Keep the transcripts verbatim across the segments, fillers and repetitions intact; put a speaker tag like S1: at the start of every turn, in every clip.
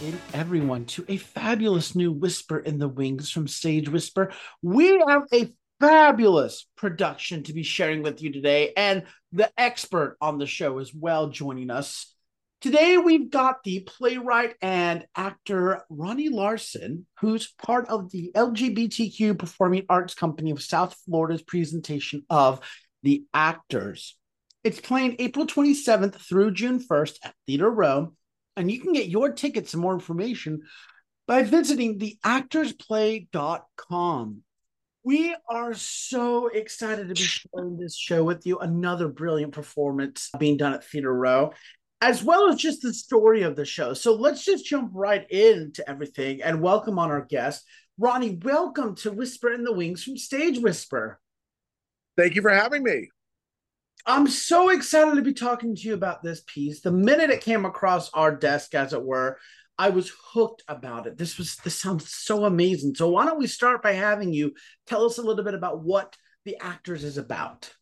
S1: in everyone to a fabulous new Whisper in the Wings from Sage Whisper. We have a fabulous production to be sharing with you today, and the expert on the show as well joining us. Today, we've got the playwright and actor Ronnie Larson, who's part of the L G B T Q Performing Arts Company of South Florida's presentation of The Actors. It's playing April twenty-seventh through June first at Theater Row, and you can get your tickets and more information by visiting the actors play dot com. We are so excited to be sharing this show with you. Another brilliant performance being done at Theater Row, as well as just the story of the show. So let's just jump right into everything and welcome on our guest. Ronnie, welcome to Whisper in the Wings from Stage Whisper.
S2: Thank you for having me.
S1: I'm so excited to be talking to you about this piece. The minute it came across our desk, as it were, I was hooked about it. This was this sounds so amazing. So why don't we start by having you tell us a little bit about what The Actors is about?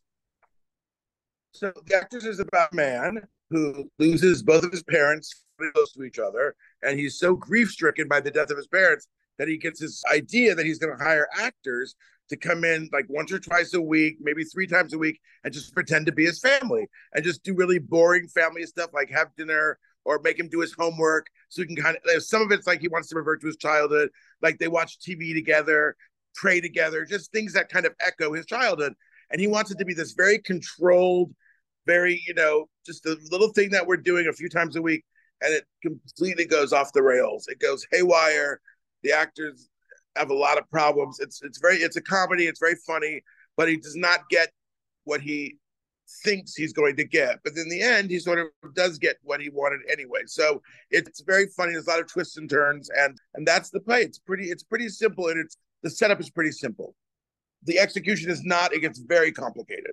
S2: So The Actors is about a man who loses both of his parents close to each other, and he's so grief-stricken by the death of his parents that he gets this idea that he's going to hire actors to come in like once or twice a week, maybe three times a week, and just pretend to be his family and just do really boring family stuff like have dinner or make him do his homework. So he can kind of, some of it's like he wants to revert to his childhood, like they watch T V together, pray together, just things that kind of echo his childhood. And he wants it to be this very controlled, very, you know, just a little thing that we're doing a few times a week. And it completely goes off the rails. It goes haywire. The actors have a lot of problems. It's it's very it's a comedy. It's very funny, but he does not get what he thinks he's going to get. But in the end, he sort of does get what he wanted anyway. So it's very funny. There's a lot of twists and turns, and and that's the play. It's pretty it's pretty simple, and it's the setup is pretty simple. The execution is not. It gets very complicated.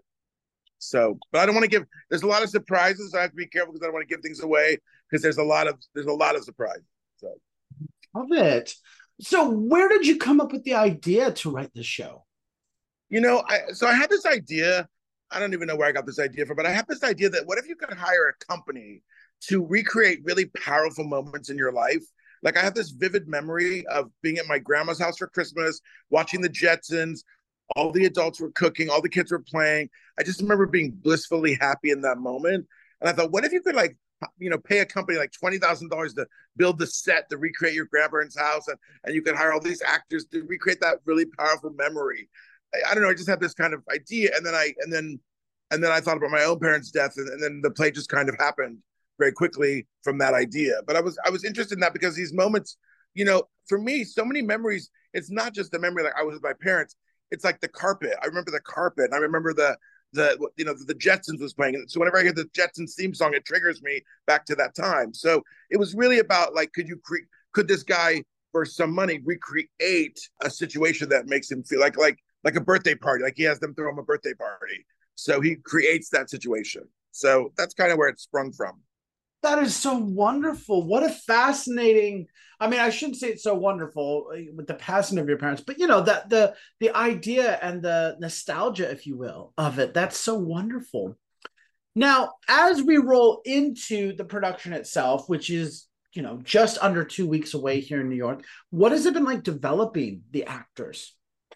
S2: So, but I don't want to give. There's a lot of surprises. So I have to be careful because I don't want to give things away because there's a lot of there's a lot of surprises. So,
S1: love it. So where did you come up with the idea to write this show?
S2: You know, I, so I had this idea. I don't even know where I got this idea from, but I had this idea that what if you could hire a company to recreate really powerful moments in your life? Like I have this vivid memory of being at my grandma's house for Christmas, watching the Jetsons. All the adults were cooking, all the kids were playing. I just remember being blissfully happy in that moment. And I thought, what if you could like you know, pay a company like twenty thousand dollars to build the set to recreate your grandparents' house, and, and you can hire all these actors to recreate that really powerful memory. I, I don't know. I just had this kind of idea, and then I and then and then I thought about my own parents' death, and, and then the play just kind of happened very quickly from that idea. But I was I was interested in that because these moments, you know, for me, so many memories. It's not just the memory like I was with my parents. It's like the carpet. I remember the carpet. And I remember the the you know the Jetsons was playing, so whenever I hear the Jetsons theme song, it triggers me back to that time. So it was really about like, could you cre- could this guy for some money recreate a situation that makes him feel like like like a birthday party, like he has them throw him a birthday party, so he creates that situation. So that's kind of where it sprung from.
S1: That is so wonderful. What a fascinating, I mean, I shouldn't say it's so wonderful with the passing of your parents, but you know, that the the idea and the nostalgia, if you will, of it, that's so wonderful. Now, as we roll into the production itself, which is, you know, just under two weeks away here in New York, what has it been like developing The Actors?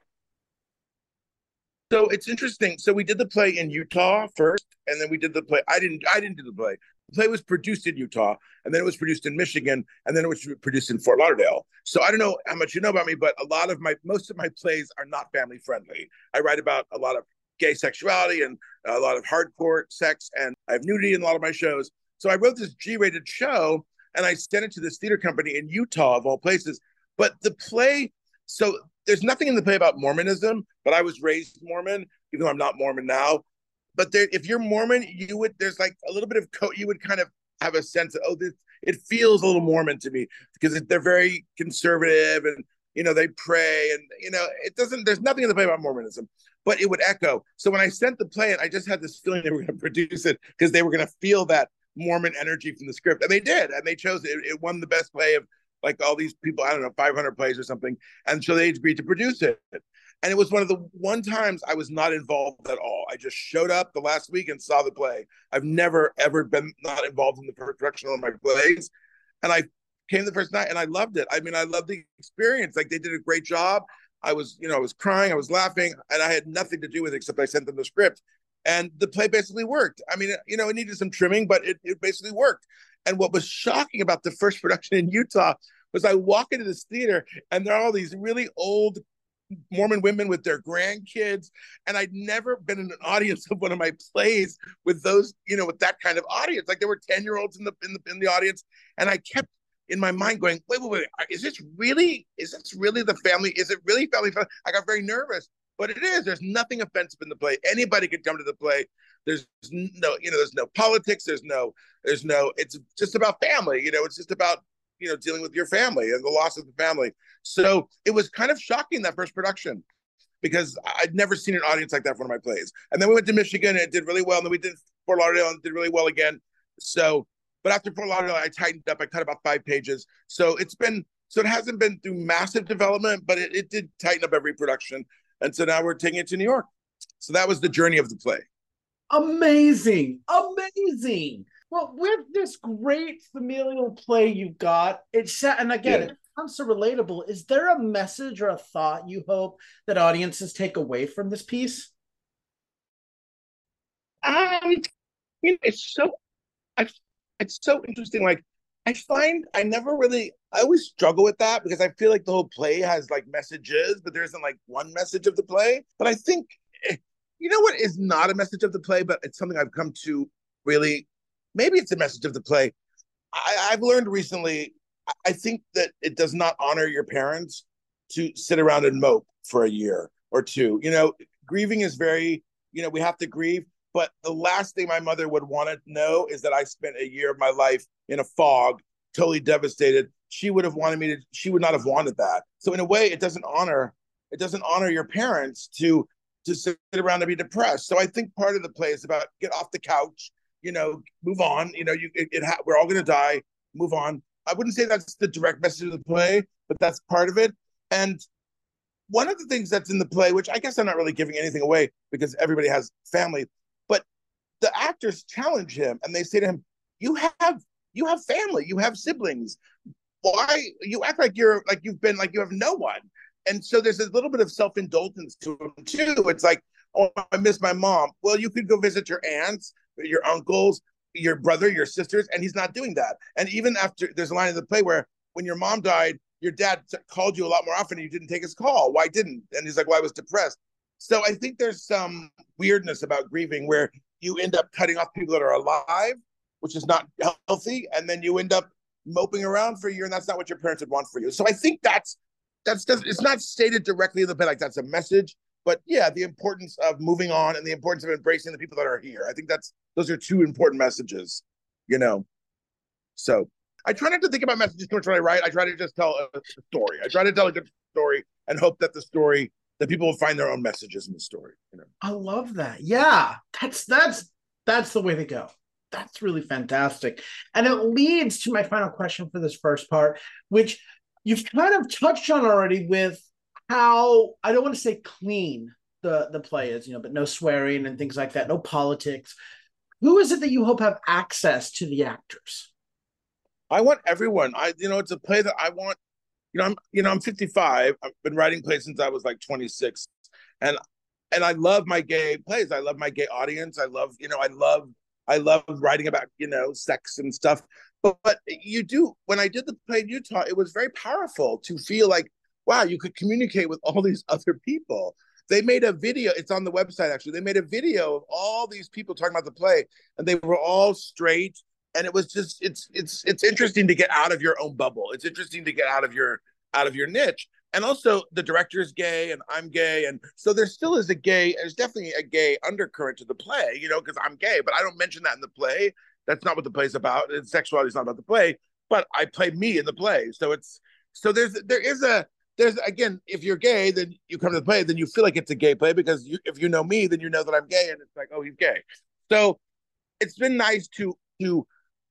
S2: So it's interesting. So we did the play in Utah first, and then we did the play. I didn't. I didn't do the play. The play was produced in Utah, and then it was produced in Michigan, and then it was produced in Fort Lauderdale. So I don't know how much you know about me, but a lot of my most of my plays are not family friendly. I write about a lot of gay sexuality and a lot of hardcore sex, and I have nudity in a lot of my shows. So I wrote this G-rated show, and I sent it to this theater company in Utah, of all places. But the play, so there's nothing in the play about Mormonism, but I was raised Mormon, even though I'm not Mormon now. But there, if you're Mormon, you would, there's like a little bit of, co- you would kind of have a sense of, oh, this, it feels a little Mormon to me because it, they're very conservative and, you know, they pray and, you know, it doesn't, there's nothing in the play about Mormonism, but it would echo. So when I sent the play, I just had this feeling they were going to produce it because they were going to feel that Mormon energy from the script. And they did. And they chose it. It won the best play of like all these people, I don't know, five hundred plays or something. And so they agreed to produce it. And it was one of the one times I was not involved at all. I just showed up the last week and saw the play. I've never, ever been not involved in the production of my plays. And I came the first night and I loved it. I mean, I loved the experience. Like they did a great job. I was, you know, I was crying, I was laughing, and I had nothing to do with it except I sent them the script. And the play basically worked. I mean, you know, it needed some trimming, but it, it basically worked. And what was shocking about the first production in Utah was I walk into this theater and there are all these really old Mormon women with their grandkids. And I'd never been in an audience of one of my plays with those, you know, with that kind of audience. Like there were ten year olds in the, in the, in the audience. And I kept in my mind going, wait, wait, wait, is this really, is this really the family? Is it really family? I got very nervous, but it is. There's nothing offensive in the play. Anybody could come to the play. There's no, you know, there's no politics. There's no, there's no, it's just about family. You know, it's just about, you know, dealing with your family and the loss of the family. So it was kind of shocking, that first production, because I'd never seen an audience like that for one of my plays. And then we went to Michigan and it did really well. And then we did Fort Lauderdale and it did really well again. So, but after Fort Lauderdale, I tightened up. I cut about five pages. So it's been, so it hasn't been through massive development, but it, it did tighten up every production. And so now we're taking it to New York. So that was the journey of the play.
S1: Amazing. Amazing. Well, with this great familial play you've got, it's, and again, yeah. It becomes so relatable. Is there a message or a thought you hope that audiences take away from this piece?
S2: Um, you know, it's so, I, it's so interesting. Like, I find I never really, I always struggle with that because I feel like the whole play has like messages, but there isn't like one message of the play. But I think, you know what is not a message of the play, but it's something I've come to really, maybe it's a message of the play. I, I've learned recently, I think that it does not honor your parents to sit around and mope for a year or two. You know, grieving is very, you know, we have to grieve. But the last thing my mother would want to know is that I spent a year of my life in a fog, totally devastated. She would have wanted me to, she would not have wanted that. So in a way, it doesn't honor, it doesn't honor your parents to, to sit around and be depressed. So I think part of the play is about get off the couch, you know, move on. You know, you it, it ha- we're all going to die, move on. I wouldn't say that's the direct message of the play, but that's part of it. And one of the things that's in the play, which I guess I'm not really giving anything away because everybody has family, but the actors challenge him and they say to him, you have you have family, you have siblings. Why you act like you're like you've been like you have no one? And so there's a little bit of self-indulgence to him too. It's like, oh, I miss my mom. Well, you could go visit your aunts, your uncles, your brother, your sisters, and he's not doing that. And even after, there's a line in the play where when your mom died, your dad called you a lot more often and you didn't take his call. Why didn't? And he's like, well, I was depressed. So I think there's some weirdness about grieving where you end up cutting off people that are alive, which is not healthy. And then you end up moping around for a year and that's not what your parents would want for you. So I think that's, that's, it's not stated directly in the play like that's a message, but yeah, the importance of moving on and the importance of embracing the people that are here. I think that's, those are two important messages, you know? So I try not to think about messages too much when I write. I try to just tell a story. I try to tell a good story and hope that the story, that people will find their own messages in the story. You know?
S1: I love that. Yeah, that's, that's, that's the way to go. That's really fantastic. And it leads to my final question for this first part, which you've kind of touched on already with how, I don't want to say clean the, the play is, you know, but no swearing and things like that, no politics. Who is it that you hope have access to the actors?
S2: I want everyone. I, you know, it's a play that I want, you know, I'm, you know, I'm fifty-five. I've been writing plays since I was like twenty-six. And, and I love my gay plays. I love my gay audience. I love, you know, I love, I love writing about, you know, sex and stuff. But, but you do, when I did the play in Utah, it was very powerful to feel like, wow, you could communicate with all these other people. They made a video, it's on the website actually, they made a video of all these people talking about the play and they were all straight. And it was just, it's, it's, it's interesting to get out of your own bubble. It's interesting to get out of your, out of your niche. And also the director's gay and I'm gay. And so there still is a gay, there's definitely a gay undercurrent to the play, you know, because I'm gay, but I don't mention that in the play. That's not what the play's about. And sexuality is not about the play, but I play me in the play. So it's, so there's, there is a, there's, again, if you're gay, then you come to the play, then you feel like it's a gay play because you, if you know me, then you know that I'm gay and it's like, oh, he's gay. So it's been nice to, to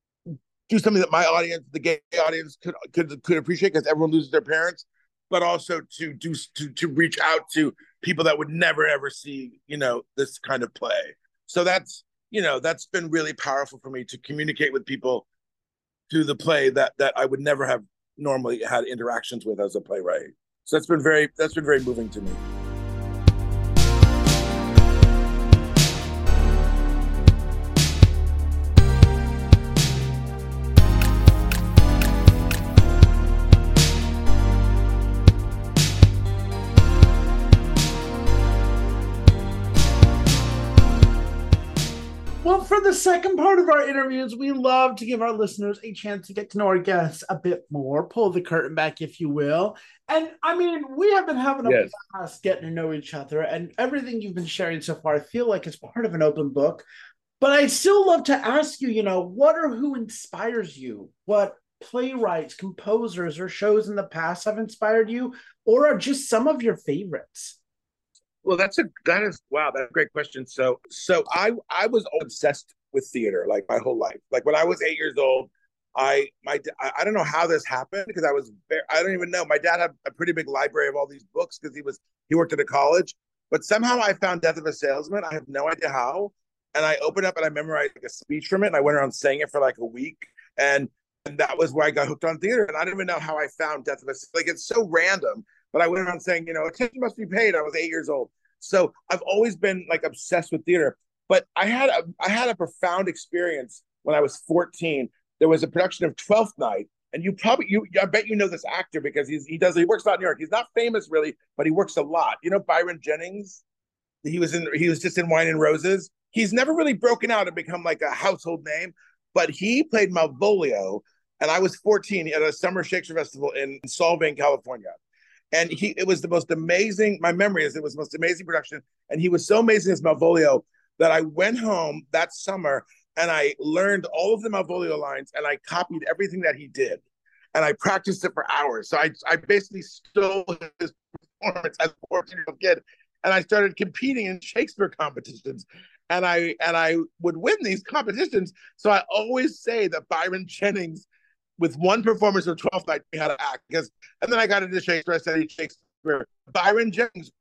S2: do something that my audience, the gay audience could, could, could appreciate because everyone loses their parents, but also to do, to, to reach out to people that would never, ever see, you know, this kind of play. So that's, you know, that's been really powerful for me to communicate with people to the play that that I would never have normally had interactions with as a playwright. So that's been very that's been very moving to me.
S1: Well, for the second part of our interviews, we love to give our listeners a chance to get to know our guests a bit more, pull the curtain back, if you will. And I mean, we have been having a
S2: Yes.
S1: blast getting to know each other, and everything you've been sharing so far, I feel like it's part of an open book. But I still love to ask you, you know, what or who inspires you? What playwrights, composers, or shows in the past have inspired you, or are just some of your favorites?
S2: Well, that's a that is wow, that's a great question. So so I I was obsessed with theater like my whole life. Like when I was eight years old, I my I, I don't know how this happened because I was very, I don't even know. My dad had a pretty big library of all these books because he was he worked at a college. But somehow I found Death of a Salesman. I have no idea how. And I opened up and I memorized like a speech from it. And I went around saying it for like a week. And and that was where I got hooked on theater. And I don't even know how I found Death of a Like it's so random. But I went around saying, you know, attention must be paid. I was eight years old. So I've always been like obsessed with theater. But I had a I had a profound experience when I was fourteen. There was a production of Twelfth Night, and you probably you I bet you know this actor because he's he does he works a lot in New York. He's not famous really, but he works a lot. You know Byron Jennings? He was in he was just in Wine and Roses. He's never really broken out and become like a household name, but he played Malvolio, and I was fourteen at a summer Shakespeare festival in Solvang, California. And he, it was the most amazing. My memory is it was the most amazing production, and he was so amazing as Malvolio that I went home that summer and I learned all of the Malvolio lines and I copied everything that he did, and I practiced it for hours. So I, I basically stole his performance as a fourteen-year-old kid, and I started competing in Shakespeare competitions, and I and I would win these competitions. So I always say that Byron Jennings, with one performance of Twelfth Night, how to act. Because, and then I got into Shakespeare. I studied Shakespeare. Byron Jennings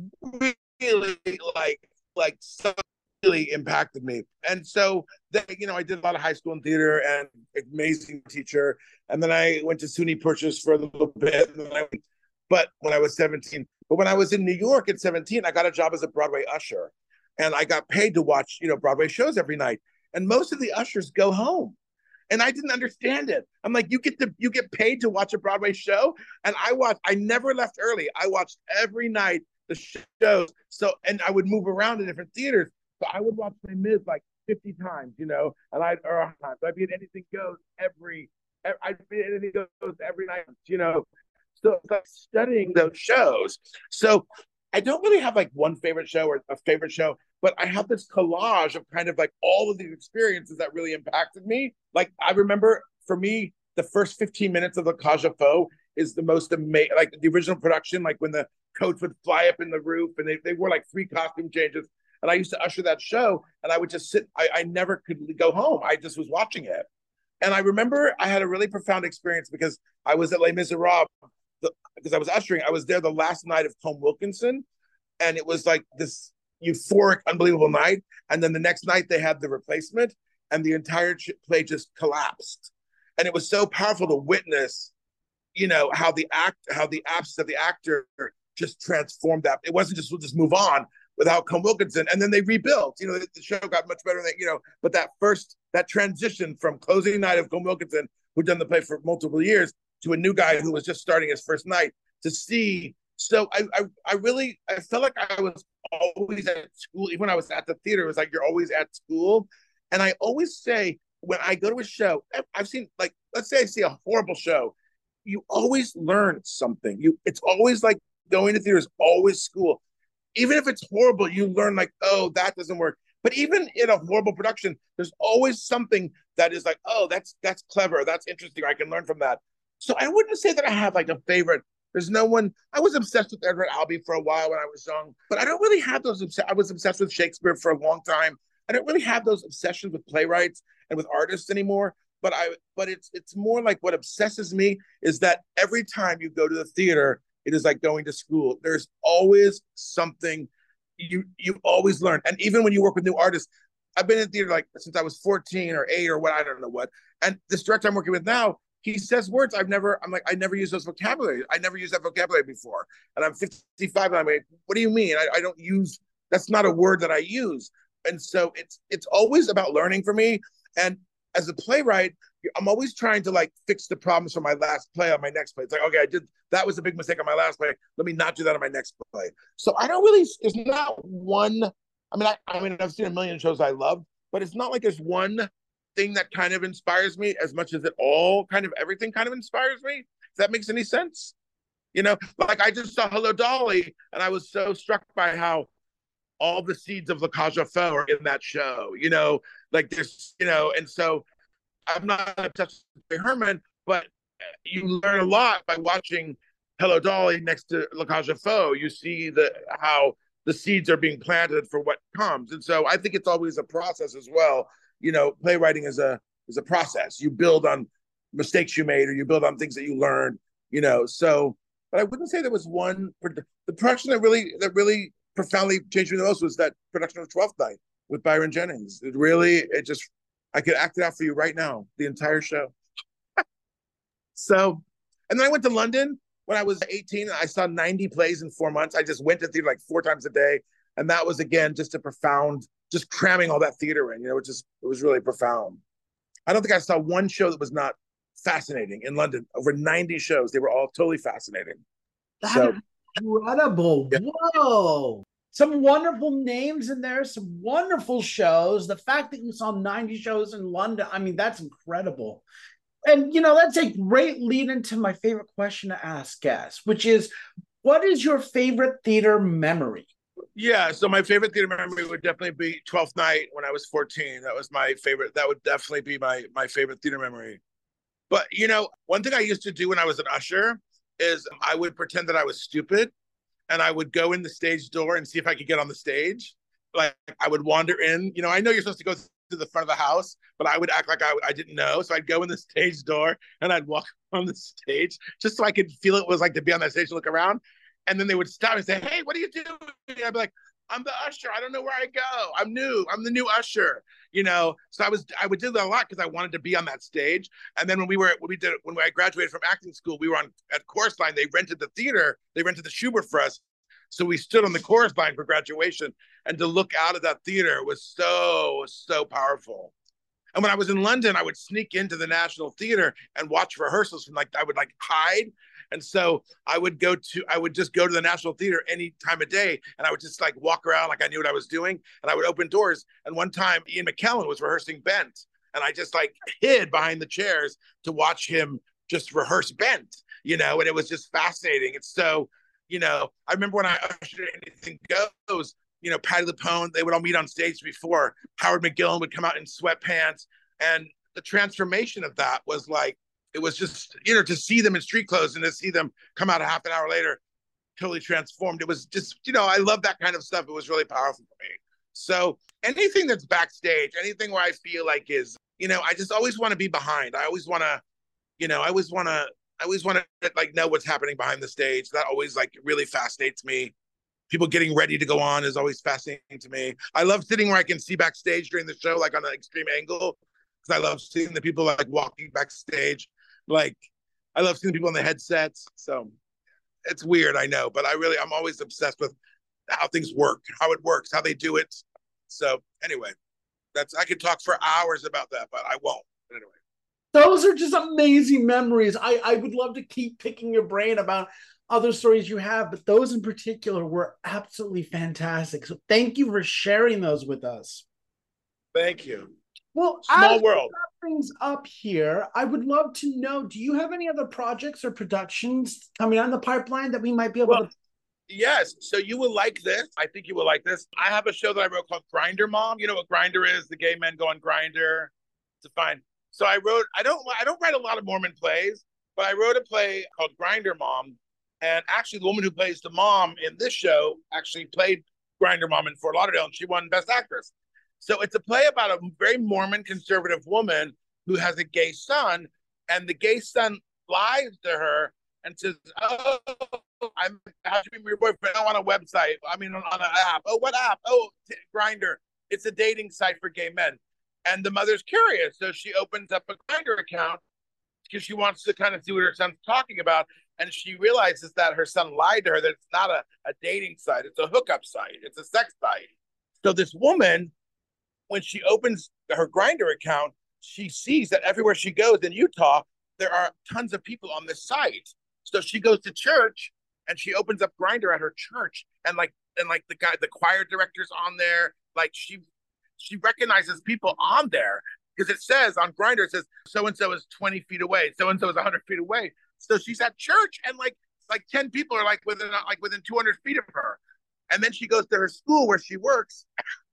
S2: really like like so really impacted me. And so, then, you know, I did a lot of high school and theater and amazing teacher. And then I went to SUNY Purchase for a little bit. And then I, but when I was seventeen, but when I was in New York at seventeen, I got a job as a Broadway usher, and I got paid to watch, you know, Broadway shows every night. And most of the ushers go home. And I didn't understand it. I'm like, you get to you get paid to watch a Broadway show, and I watched. I never left early. I watched every night the shows. So, and I would move around to different theaters. So I would watch Les Mis like fifty times, you know, and I'd or one hundred times. I'd be at Anything Goes every. I'd be at Anything Goes every night, you know. So it's like studying those shows. So I don't really have like one favorite show or a favorite show, but I have this collage of kind of like all of these experiences that really impacted me. Like I remember for me, the first fifteen minutes of the Cage aux Folles is the most amazing, like the original production, like when the coach would fly up in the roof and they, they wore like three costume changes. And I used to usher that show and I would just sit, I, I never could go home. I just was watching it. And I remember I had a really profound experience because I was at Les Miserables, the, because I was ushering. I was there the last night of Tom Wilkinson, and it was like this euphoric, unbelievable night. And then the next night they had The Replacement, and the entire play just collapsed. And it was so powerful to witness, you know, how the act, how the absence of the actor just transformed that. It wasn't just we'll just move on without Tom Wilkinson, and then they rebuilt. You know, the, the show got much better than you know. But that first that transition from closing night of Tom Wilkinson, who'd done the play for multiple years, to a new guy who was just starting his first night, to see. So I, I, I really, I felt like I was always at school. Even when I was at the theater, it was like you're always at school. And I always say when I go to a show, I've seen like, let's say I see a horrible show, you always learn something. You, it's always like going to theater is always school. Even if it's horrible, you learn like, oh, that doesn't work. But even in a horrible production, there's always something that is like, oh, that's that's clever, that's interesting. I can learn from that. So I wouldn't say that I have like a favorite. There's no one. I was obsessed with Edward Albee for a while when I was young, but I don't really have those. I was obsessed with Shakespeare for a long time. I don't really have those obsessions with playwrights and with artists anymore. But I, but it's it's more like what obsesses me is that every time you go to the theater, it is like going to school. There's always something you you always learn, and even when you work with new artists, I've been in theater like since I was fourteen or eight or what, I don't know what. And this director I'm working with now, he says words I've never, I'm like, I never use those vocabulary. I never used that vocabulary before. And I'm fifty-five and I'm like, what do you mean? I, I don't use, that's not a word that I use. And so it's it's always about learning for me. And as a playwright, I'm always trying to like fix the problems from my last play on my next play. It's like, okay, I did, that was a big mistake on my last play. Let me not do that on my next play. So I don't really, there's not one, I mean, I, I mean, I've seen a million shows I love, but it's not like there's one thing that kind of inspires me as much as it all kind of everything kind of inspires me. If that makes any sense. You know, like I just saw Hello Dolly and I was so struck by how all the seeds of La Cage aux Folles are in that show, you know, like there's, you know, and so I'm not obsessed with Herman, but you learn a lot by watching Hello Dolly next to La Cage aux Folles. You see the how the seeds are being planted for what comes. And so I think it's always a process as well. You know, playwriting is a is a process. You build on mistakes you made or you build on things that you learned, you know. So, but I wouldn't say there was one the production that really that really profoundly changed me the most was that production of Twelfth Night with Byron Jennings. It really, it just, I could act it out for you right now, the entire show. So, and then I went to London when I was eighteen. I saw ninety plays in four months. I just went to theater like four times a day. And that was, again, just a profound, just cramming all that theater in, you know, it just, it was really profound. I don't think I saw one show that was not fascinating in London. Over ninety shows. They were all totally fascinating.
S1: That
S2: so,
S1: is incredible. Yeah. Whoa. Some wonderful names in there, some wonderful shows. The fact that you saw ninety shows in London, I mean, that's incredible. And, you know, that's a great lead into my favorite question to ask guests, which is, what is your favorite theater memory?
S2: Yeah, so my favorite theater memory would definitely be Twelfth Night when I was fourteen. That was my favorite. That would definitely be my my favorite theater memory. But, you know, one thing I used to do when I was an usher is I would pretend that I was stupid and I would go in the stage door and see if I could get on the stage. Like I would wander in, you know, I know you're supposed to go to the front of the house, but I would act like I, I didn't know. So I'd go in the stage door and I'd walk on the stage just so I could feel it was like to be on that stage and look around. And then they would stop and say, hey, what are you doing? I'd be like, I'm the usher. I don't know where I go. I'm new. I'm the new usher. You know, so I was I would do that a lot because I wanted to be on that stage. And then when we were when we did when I graduated from acting school, we were on at Chorus Line. They rented the theater. They rented the Schubert for us. So we stood on the chorus line for graduation, and to look out of that theater was so so powerful. And when I was in London, I would sneak into the National Theater and watch rehearsals from like I would like hide. And so I would go to, I would just go to the National Theater any time of day. And I would just like walk around like I knew what I was doing. And I would open doors. And one time Ian McKellen was rehearsing Bent. And I just like hid behind the chairs to watch him just rehearse Bent, you know, and it was just fascinating. It's so, you know, I remember when I ushered Anything Goes, you know, Patti LuPone, they would all meet on stage before. Howard McGillin would come out in sweatpants. And the transformation of that was like, it was just, you know, to see them in street clothes and to see them come out a half an hour later, totally transformed. It was just, you know, I love that kind of stuff. It was really powerful for me. So anything that's backstage, anything where I feel like is, you know, I just always want to be behind. I always want to, you know, I always want to, I always want to like know what's happening behind the stage. That always like really fascinates me. People getting ready to go on is always fascinating to me. I love sitting where I can see backstage during the show, like on an extreme angle, because I love seeing the people like walking backstage. Like, I love seeing the people on the headsets. So it's weird, I know, but I really, I'm always obsessed with how things work, how it works, how they do it. So anyway, that's, I could talk for hours about that, but I won't. But anyway.
S1: Those are just amazing memories. I, I would love to keep picking your brain about other stories you have, but those in particular were absolutely fantastic. So thank you for sharing those with us.
S2: Thank you.
S1: Well,
S2: small world.
S1: Things up here, I would love to know, do you have any other projects or productions coming on the pipeline that we might be able well, to?
S2: Yes. So you will like this. I think you will like this. I have a show that I wrote called Grindr Mom. You know what Grindr is? The gay men go on Grindr to find. So I wrote, I don't, I don't write a lot of Mormon plays, but I wrote a play called Grindr Mom. And actually the woman who plays the mom in this show actually played Grindr Mom in Fort Lauderdale, and she won Best Actress. So it's a play about a very Mormon conservative woman who has a gay son, and the gay son lies to her and says, oh, I'm I have to be your boyfriend. I'm on a website. I mean, on, on an app. Oh, what app? Oh, Grindr. it's a dating site for gay men. And the mother's curious. So she opens up a Grindr account because she wants to kind of see what her son's talking about. And she realizes that her son lied to her, that it's not a, a dating site, it's a hookup site, it's a sex site. So this woman, when she opens her Grindr account, she sees that everywhere she goes in Utah, there are tons of people on this site. So she goes to church and she opens up Grindr at her church, and like and like the guy, the choir director's on there. Like she she recognizes people on there because it says on Grindr, it says so and so is twenty feet away, so and so is one hundred feet away. So she's at church, and like like ten people are like within like within two hundred feet of her. And then she goes to her school where she works,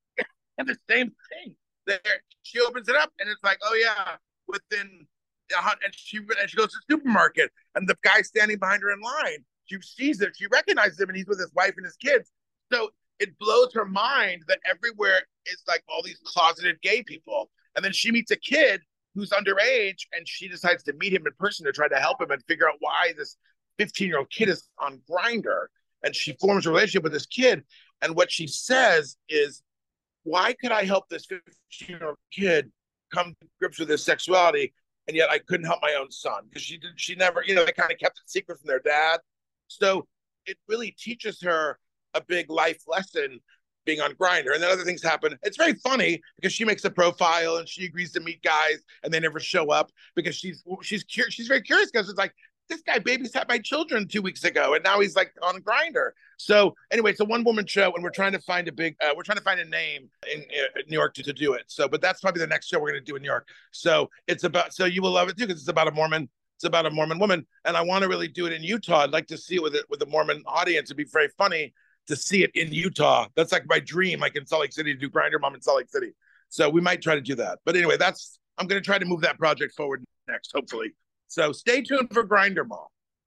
S2: and the same thing. There, she opens it up, and it's like, oh yeah, within. And she and she goes to the supermarket, and the guy standing behind her in line, she sees it, she recognizes him, and he's with his wife and his kids. So it blows her mind that everywhere is like all these closeted gay people. And then she meets a kid who's underage, and she decides to meet him in person to try to help him and figure out why this fifteen-year-old kid is on Grindr. And she forms a relationship with this kid. And what she says is, why could I help this fifteen-year-old kid come to grips with his sexuality, and yet I couldn't help my own son? Because she did, she never, you know, they kind of kept it secret from their dad. So it really teaches her a big life lesson being on Grindr. And then other things happen. It's very funny because she makes a profile and she agrees to meet guys, and they never show up because she's she's curious. She's very curious because it's like, this guy babysat my children two weeks ago, and now he's like on Grindr. So anyway, it's a one woman show, and we're trying to find a big, uh, we're trying to find a name in, in New York to, to do it. So, but that's probably the next show we're going to do in New York. So it's about, so you will love it too, because it's about a Mormon, it's about a Mormon woman, and I want to really do it in Utah. I'd like to see it with it with a Mormon audience. It'd be very funny to see it in Utah. That's like my dream, like in Salt Lake City, to do Grindr Mom in Salt Lake City. So we might try to do that. But anyway, that's, I'm going to try to move that project forward next, hopefully. So stay tuned for Grindr Mom,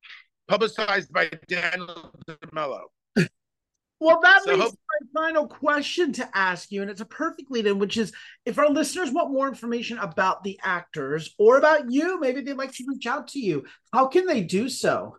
S2: publicized by Daniel DeMello.
S1: Well, that
S2: So
S1: leads
S2: hope-
S1: to my final question to ask you, and it's a perfect lead in, which is, if our listeners want more information about the actors or about you, maybe they'd like to reach out to you, how can they do so?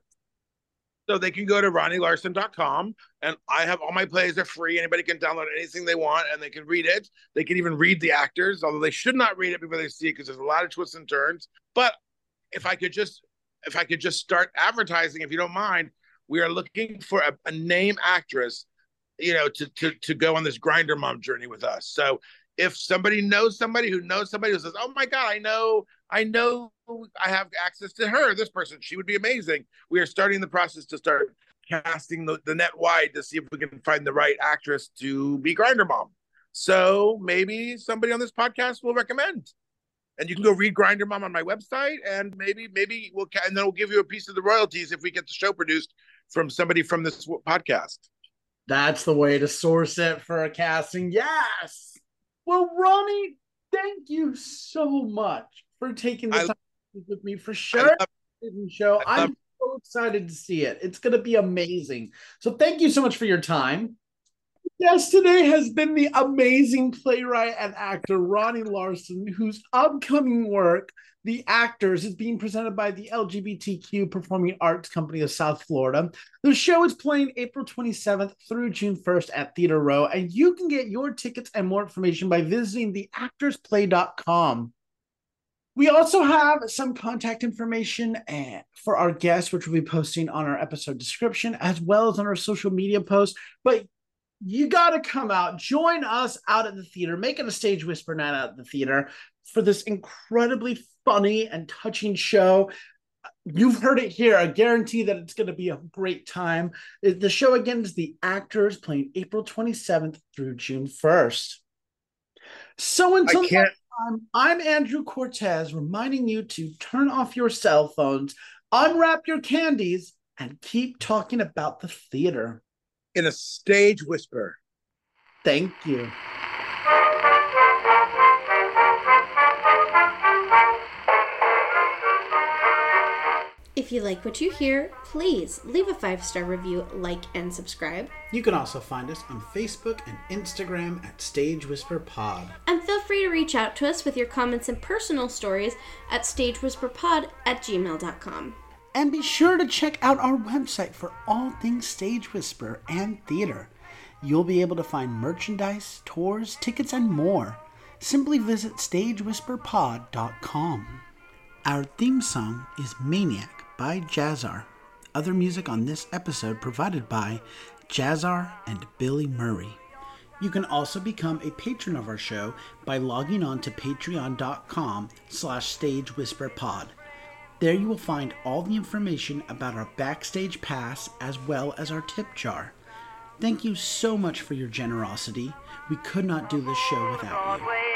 S2: So they can go to ronnie larson dot com, and I have all my plays are free. Anybody can download anything they want, and they can read it. They can even read the actors, although they should not read it before they see it because there's a lot of twists and turns. But if I could just if I could just start advertising, if you don't mind, we are looking for a, a name actress, you know, to, to, to go on this Grindr Mom journey with us. So if somebody knows somebody who knows somebody who says, oh my God, I know, I know I have access to her, this person, she would be amazing. We are starting the process to start casting the, the net wide to see if we can find the right actress to be Grindr Mom. So maybe somebody on this podcast will recommend. And you can go read Grindr Mom on my website, and maybe, maybe we'll, and then we'll give you a piece of the royalties if we get the show produced from somebody from this podcast.
S1: That's the way to source it for a casting. Yes. Well, Ronnie, thank you so much for taking the I, time with me for sure. Show. I'm so excited to see it. It's going to be amazing. So thank you so much for your time. Yes, today has been the amazing playwright and actor Ronnie Larson, whose upcoming work, The Actors, is being presented by the L G B T Q Performing Arts Company of South Florida. The show is playing April twenty-seventh through June first at Theater Row, and you can get your tickets and more information by visiting the actors play dot com. We also have some contact information for our guests, which we'll be posting on our episode description, as well as on our social media posts. But you got to come out, join us out at the theater, making a Stage Whisper night out at the theater for this incredibly funny and touching show. You've heard it here. I guarantee that it's going to be a great time. The show, again, is The Actors, playing April twenty-seventh through June first. So until next time, I'm Andrew Cortez, reminding you to turn off your cell phones, unwrap your candies, and keep talking about the theater.
S2: In a stage whisper.
S1: Thank you.
S3: If you like what you hear, please leave a five-star review, like, and subscribe.
S1: You can also find us on Facebook and Instagram at Stage Whisper Pod.
S3: And feel free to reach out to us with your comments and personal stories at stagewhisperpod at gmail dot com.
S1: And be sure to check out our website for all things Stage Whisper and theater. You'll be able to find merchandise, tours, tickets, and more. Simply visit stage whisper pod dot com. Our theme song is Maniac by Jazzar. Other music on this episode provided by Jazzar and Billy Murray. You can also become a patron of our show by logging on to patreon dot com slash stagewhisperpod. There you will find all the information about our backstage pass as well as our tip jar. Thank you so much for your generosity. We could not do this show without you.